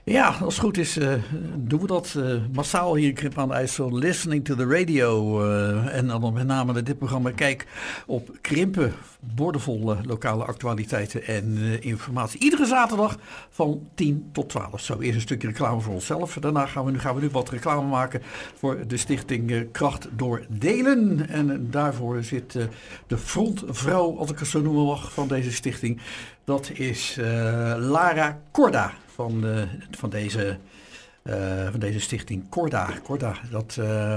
Ja, als het goed is doen we dat massaal hier in Krimpen aan de IJssel. Listening to the radio. En dan met name dit programma. Kijk op Krimpen. Boordevol lokale actualiteiten en informatie. Iedere zaterdag van 10 tot 12. Zo, eerst een stukje reclame voor onszelf. Daarna gaan we nu wat reclame maken voor de stichting Kracht door Delen. En daarvoor zit de frontvrouw, als ik het zo noemen mag, van deze stichting. Dat is Lara Korda van deze stichting. Korda, dat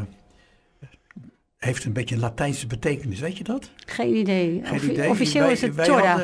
heeft een beetje een Latijnse betekenis, weet je dat? Geen idee. Officieel is het Korda.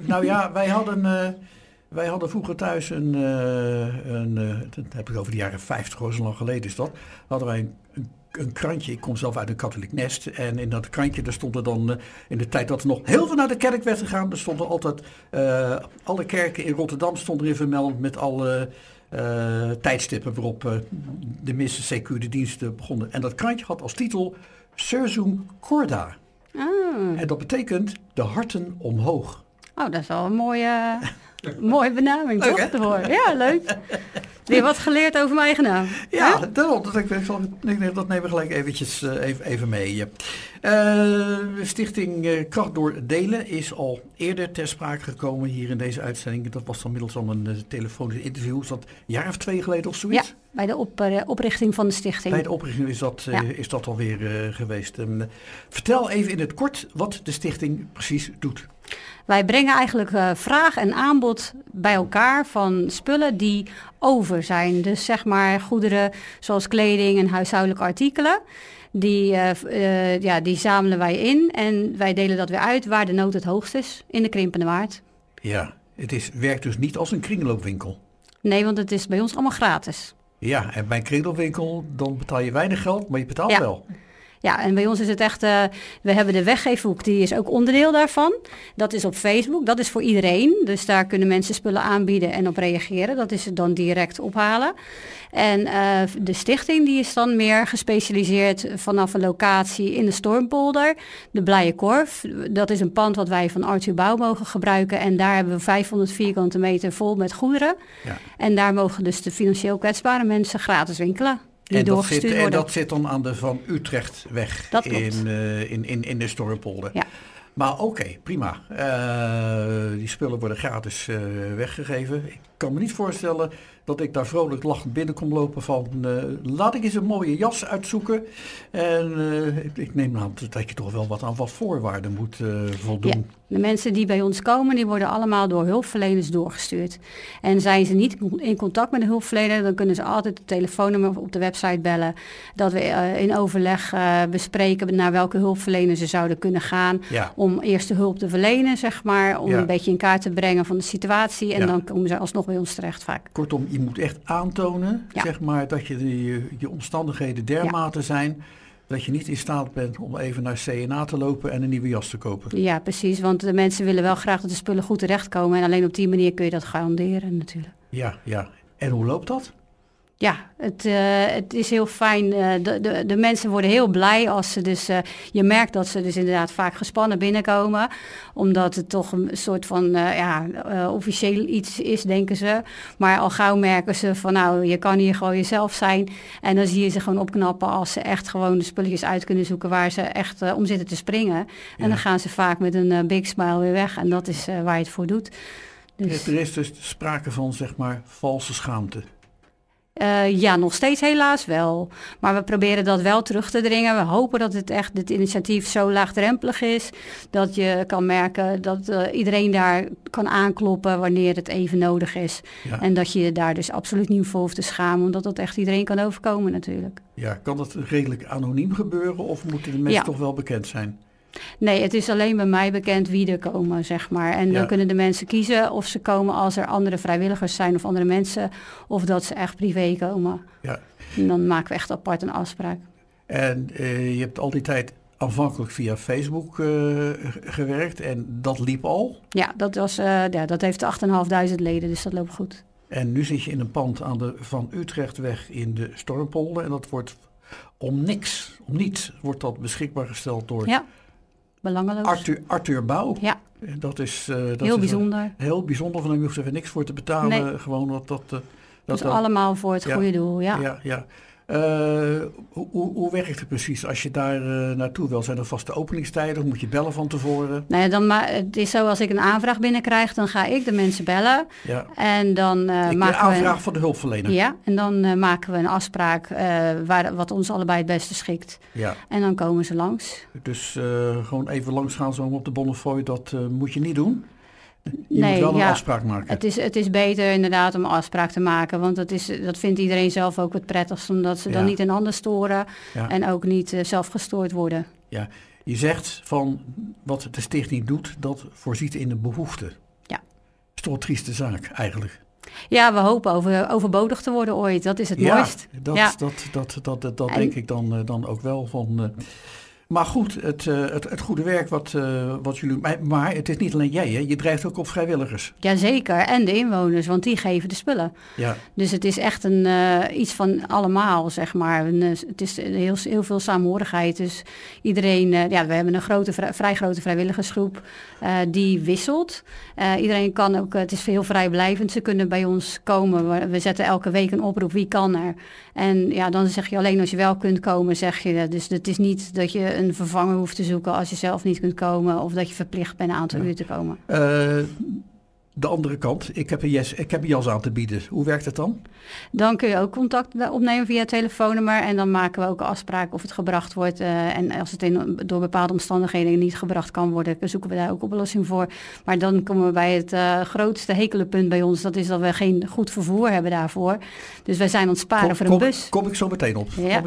Wij hadden vroeger thuis dat heb ik over de jaren 50, hoor, zo lang geleden is dat, hadden wij een krantje. Ik kom zelf uit een katholiek nest. En in dat krantje, daar stond er dan, in de tijd dat er nog heel veel naar de kerk werd gegaan, er stonden altijd, alle kerken in Rotterdam stonden erin vermeld met alle tijdstippen waarop de missen, CQ, de diensten begonnen. En dat krantje had als titel Sursum Corda. En dat betekent de harten omhoog. Oh, dat is wel een mooie benaming, toch? Ja, leuk. Weer wat geleerd over mijn eigen naam. Ja, dat nemen we gelijk eventjes even mee. Stichting Kracht door Delen is al eerder ter sprake gekomen hier in deze uitzending. Dat was dan middels een telefonisch interview. Is dat een jaar of 2 geleden of zoiets? Ja, bij de oprichting van de stichting. Bij de oprichting is dat alweer geweest. Vertel even in het kort wat de stichting precies doet. Wij brengen eigenlijk vraag en aanbod bij elkaar van spullen die over zijn. Dus zeg maar goederen zoals kleding en huishoudelijke artikelen. Die zamelen wij in en wij delen dat weer uit waar de nood het hoogst is in de Krimpende Waard. Ja, werkt dus niet als een kringloopwinkel. Nee, want het is bij ons allemaal gratis. Ja, en bij een kringloopwinkel dan betaal je weinig geld, maar je betaalt wel. Ja, en bij ons is het echt, we hebben de weggeefhoek, die is ook onderdeel daarvan. Dat is op Facebook, dat is voor iedereen. Dus daar kunnen mensen spullen aanbieden en op reageren. Dat is het dan direct ophalen. En de stichting die is dan meer gespecialiseerd vanaf een locatie in de Stormpolder. De Blije Korf, dat is een pand wat wij van Arthur Bouw mogen gebruiken. En daar hebben we 500 vierkante meter vol met goederen. Ja. En daar mogen dus de financieel kwetsbare mensen gratis winkelen. En dat zit dan aan de Van Utrechtweg in de Stormpolder. Ja. Maar oké, prima. Die spullen worden gratis weggegeven. Ik kan me niet voorstellen dat ik daar vrolijk lachend binnen kom lopen van laat ik eens een mooie jas uitzoeken. En ik neem aan dat je toch wel aan wat voorwaarden moet voldoen. Ja, de mensen die bij ons komen, die worden allemaal door hulpverleners doorgestuurd. En zijn ze niet in contact met de hulpverlener, dan kunnen ze altijd het telefoonnummer op de website bellen. Dat we in overleg bespreken naar welke hulpverlener ze zouden kunnen gaan. Ja. Om eerste hulp te verlenen, zeg maar. Om een beetje in kaart te brengen van de situatie. En dan komen ze alsnog bij ons terecht vaak. Kortom, je moet echt aantonen, zeg maar, dat je omstandigheden dermate zijn dat je niet in staat bent om even naar CNA te lopen en een nieuwe jas te kopen. Ja, precies. Want de mensen willen wel graag dat de spullen goed terechtkomen. En alleen op die manier kun je dat garanderen natuurlijk. Ja. En hoe loopt dat? Ja, het is heel fijn. De mensen worden heel blij als ze dus... je merkt dat ze dus inderdaad vaak gespannen binnenkomen. Omdat het toch een soort van officieel iets is, denken ze. Maar al gauw merken ze van nou, je kan hier gewoon jezelf zijn. En dan zie je ze gewoon opknappen als ze echt gewoon de spulletjes uit kunnen zoeken waar ze echt om zitten te springen. En dan gaan ze vaak met een big smile weer weg. En dat is waar je het voor doet. Dus... Er is dus sprake van, zeg maar, valse schaamte. Ja, nog steeds helaas wel. Maar we proberen dat wel terug te dringen. We hopen dat dit initiatief zo laagdrempelig is. Dat je kan merken dat iedereen daar kan aankloppen wanneer het even nodig is. Ja. En dat je daar dus absoluut niet voor hoeft te schamen. Omdat dat echt iedereen kan overkomen natuurlijk. Ja, kan dat redelijk anoniem gebeuren of moeten de mensen toch wel bekend zijn? Nee, het is alleen bij mij bekend wie er komen, zeg maar. En dan kunnen de mensen kiezen of ze komen als er andere vrijwilligers zijn of andere mensen, of dat ze echt privé komen. Ja. En dan maken we echt apart een afspraak. En je hebt al die tijd aanvankelijk via Facebook gewerkt en dat liep al? Ja, dat heeft 8.500 leden, dus dat loopt goed. En nu zit je in een pand aan de Van Utrechtweg in de Stormpolder en dat wordt om niets wordt dat beschikbaar gesteld door... Ja. Belangeloos. Arthur Bouw. Ja. Dat is heel bijzonder. Heel bijzonder, van hem hoeft er niks voor te betalen. Nee. Gewoon dat Dus allemaal voor het goede doel, Ja. Hoe werkt het precies als je daar naartoe wil? Zijn er vaste openingstijden of moet je bellen van tevoren? Nou ja, het is zo, als ik een aanvraag binnenkrijg, dan ga ik de mensen bellen. Ja. En dan maken we... Een aanvraag van de hulpverlener? Ja, en dan maken we een afspraak wat ons allebei het beste schikt. Ja. En dan komen ze langs. Dus gewoon even langs gaan zo op de Bonnefoy, dat moet je niet doen? Je moet wel een afspraak maken. Het is beter inderdaad om een afspraak te maken. Want dat vindt iedereen zelf ook het prettigst. Omdat ze dan niet een ander storen. Ja. En ook niet zelf gestoord worden. Ja, je zegt van wat de stichting doet, dat voorziet in de behoefte. Ja. Dat is toch een trieste zaak eigenlijk. Ja, we hopen overbodig te worden ooit. Dat is het mooist. Dat denk ik dan ook wel van... Maar goed, het goede werk wat jullie... Maar het is niet alleen jij, hè? Je drijft ook op vrijwilligers. Jazeker, en de inwoners, want die geven de spullen. Ja. Dus het is echt iets van allemaal, zeg maar. Het is heel veel saamhorigheid. Dus iedereen... we hebben een vrij grote vrijwilligersgroep die wisselt. Iedereen kan ook... Het is heel vrijblijvend. Ze kunnen bij ons komen. We zetten elke week een oproep, wie kan er? En ja, dan zeg je alleen als je wel kunt komen, zeg je dat. Dus het is niet dat je een vervanger hoeft te zoeken als je zelf niet kunt komen, of dat je verplicht bent een aantal uur te komen. De andere kant, ik heb een jas aan te bieden. Hoe werkt het dan? Dan kun je ook contact opnemen via telefoonnummer en dan maken we ook een afspraak of het gebracht wordt. En als het door bepaalde omstandigheden niet gebracht kan worden, zoeken we daar ook oplossing voor. Maar dan komen we bij het grootste hekelenpunt bij ons. Dat is dat we geen goed vervoer hebben daarvoor. Dus wij zijn aan het sparen voor een bus. Kom ik zo meteen op. Ja.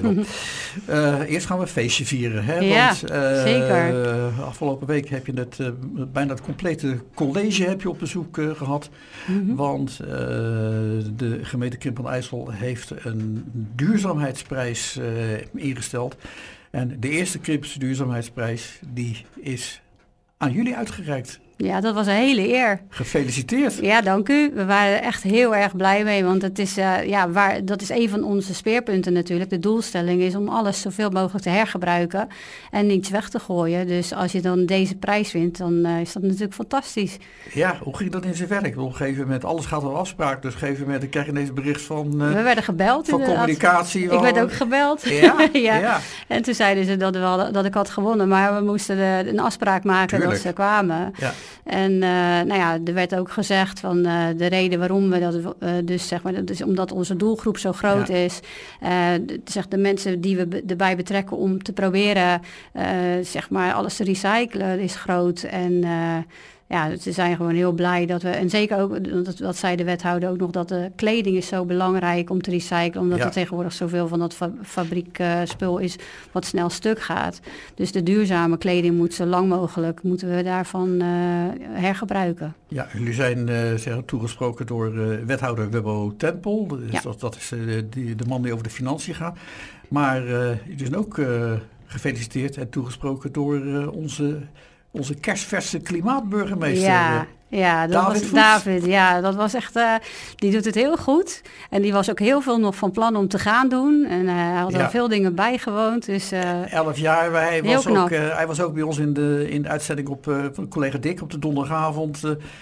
Eerst gaan we een feestje vieren. Hè? Ja, want, zeker. Afgelopen week heb je bijna het complete college heb je op bezoek gehad. Mm-hmm. Want de gemeente Krimpen en IJssel heeft een duurzaamheidsprijs ingesteld. En de eerste Krimpense duurzaamheidsprijs die is aan jullie uitgereikt. Ja, dat was een hele eer. Gefeliciteerd. Ja, dank u. We waren er echt heel erg blij mee, want het is, dat is een van onze speerpunten natuurlijk. De doelstelling is om alles zoveel mogelijk te hergebruiken en niets weg te gooien. Dus als je dan deze prijs wint, dan is dat natuurlijk fantastisch. Ja, hoe ging dat in zijn werk? Op een gegeven moment, alles gaat op afspraak, dus op een gegeven moment krijg je ineens bericht van... we werden gebeld. Van communicatie. Ik werd ook gebeld. Ja? Ja. En toen zeiden ze dat ik had gewonnen, maar we moesten een afspraak maken. Tuurlijk. Dat ze kwamen. Ja. En er werd ook gezegd van de reden waarom we dat dus zeg maar, dat is omdat onze doelgroep zo groot is. Zeg de mensen die we erbij betrekken om te proberen zeg maar alles te recyclen is groot. En ze zijn gewoon heel blij dat we... En zeker ook, dat zei de wethouder ook nog, dat de kleding is zo belangrijk om te recyclen. Omdat er tegenwoordig zoveel van dat fabriekspul is wat snel stuk gaat. Dus de duurzame kleding moet zo lang mogelijk, moeten we daarvan hergebruiken. Ja, jullie zijn toegesproken door wethouder Wubbo Tempel. Dus dat is de man die over de financiën gaat. Maar jullie zijn ook gefeliciteerd en toegesproken door onze kerstverse klimaatburgemeester. Ja, dat was David. Ja, dat was echt... die doet het heel goed. En die was ook heel veel nog van plan om te gaan doen. En hij had al veel dingen bijgewoond. Dus, 11 jaar. Hij was ook bij ons in de uitzending van collega Dick op de donderdagavond.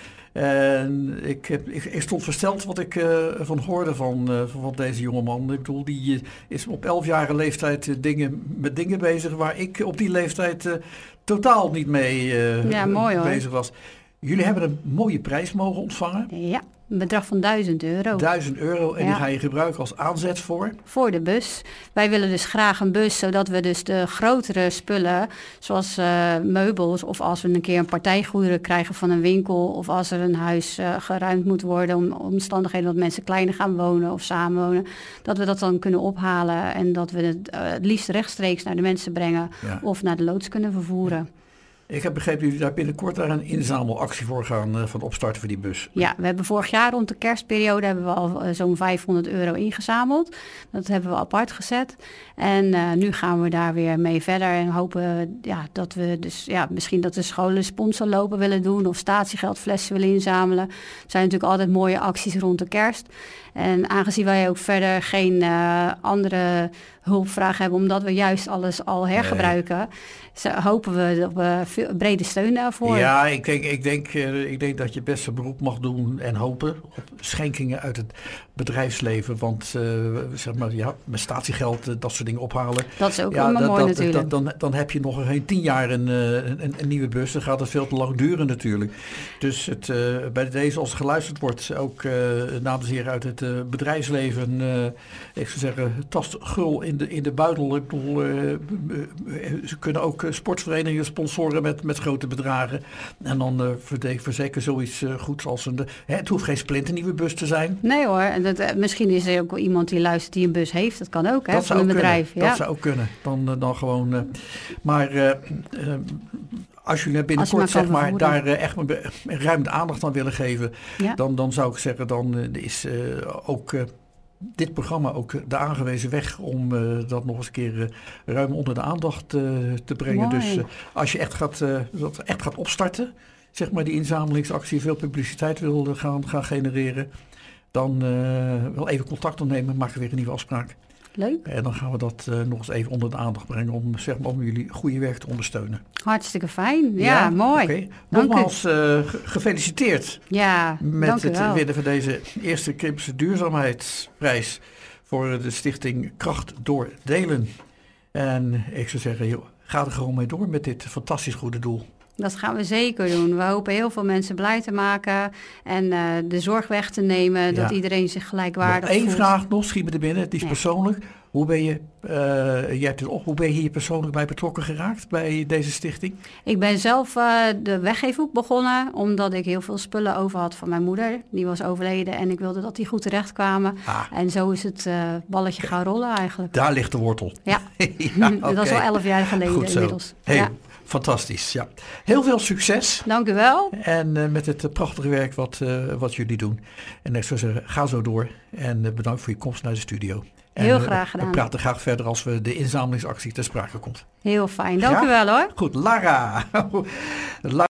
En ik stond versteld wat ik van hoorde van deze jongeman. Ik bedoel, die is op 11-jarige leeftijd met dingen bezig waar ik op die leeftijd totaal niet mee bezig was. Jullie hebben een mooie prijs mogen ontvangen. Ja, een bedrag van €1.000. €1.000 en die ga je gebruiken als aanzet voor? Voor de bus. Wij willen dus graag een bus, zodat we dus de grotere spullen, zoals meubels, of als we een keer een partijgoederen krijgen van een winkel, of als er een huis geruimd moet worden om omstandigheden dat mensen kleiner gaan wonen of samenwonen, dat we dat dan kunnen ophalen en dat we het liefst rechtstreeks naar de mensen brengen of naar de loods kunnen vervoeren. Ik heb begrepen dat jullie daar binnenkort een inzamelactie voor gaan van opstarten voor die bus. Ja, we hebben vorig jaar rond de kerstperiode hebben we al zo'n €500 ingezameld. Dat hebben we apart gezet. En nu gaan we daar weer mee verder en hopen dat we dus misschien dat de scholen sponsorlopen willen doen of statiegeldflessen willen inzamelen. Er zijn natuurlijk altijd mooie acties rond de kerst. En aangezien wij ook verder geen andere hulpvraag hebben, omdat we juist alles al hergebruiken, hopen we op brede steun daarvoor. Ja, ik denk dat je best een beroep mag doen en hopen op schenkingen uit het bedrijfsleven. Want zeg maar, met statiegeld dat soort dingen ophalen. Dat is ook allemaal mooi natuurlijk. Dan heb je nog geen 10 jaar een nieuwe bus. Dan gaat het veel te lang duren natuurlijk. Dus bij deze, als er geluisterd wordt, ook dames en heren uit het bedrijfsleven, ik zou zeggen, tast gul in de buidel. Ik bedoel, ze kunnen ook sportverenigingen sponsoren met grote bedragen. En dan verzekeren zoiets goeds als het hoeft geen splinternieuwe bus te zijn. Nee hoor, en misschien is er ook iemand die luistert die een bus heeft. Dat kan ook, hè, van een bedrijf. Dat zou ook kunnen. Dan gewoon. Maar als jullie binnenkort zeg maar daar echt ruim de aandacht aan willen geven, dan zou ik zeggen, dan is ook dit programma ook de aangewezen weg om dat nog eens een keer ruim onder de aandacht te brengen. Mooi. Dus als je echt gaat opstarten, zeg maar die inzamelingsactie, veel publiciteit wil gaan genereren, dan wel even contact opnemen, maken we weer een nieuwe afspraak. Leuk. En dan gaan we dat nog eens even onder de aandacht brengen om jullie goede werk te ondersteunen. Hartstikke fijn. Ja, mooi. Okay. Nogmaals gefeliciteerd met het winnen van deze eerste Krimpse duurzaamheidsprijs voor de stichting Kracht door Delen. En ik zou zeggen, ga er gewoon mee door met dit fantastisch goede doel. Dat gaan we zeker doen. We hopen heel veel mensen blij te maken en de zorg weg te nemen, dat iedereen zich gelijkwaardig voelt. Eén vraag nog, schiet me er binnen, die is persoonlijk. Hoe ben je hier persoonlijk bij betrokken geraakt bij deze stichting? Ik ben zelf de weggeefhoek begonnen, omdat ik heel veel spullen over had van mijn moeder. Die was overleden en ik wilde dat die goed terecht kwamen. En zo is het balletje gaan rollen eigenlijk. Daar ligt de wortel. Ja, dat is al 11 jaar geleden inmiddels. Hey. Fantastisch, ja. Heel veel succes. Dank u wel. En met het prachtige werk wat jullie doen. En ik zou zeggen, ga zo door. En bedankt voor je komst naar de studio. Heel graag gedaan. We praten graag verder als we de inzamelingsactie ter sprake komt. Heel fijn. Dank u wel hoor. Goed, Lara.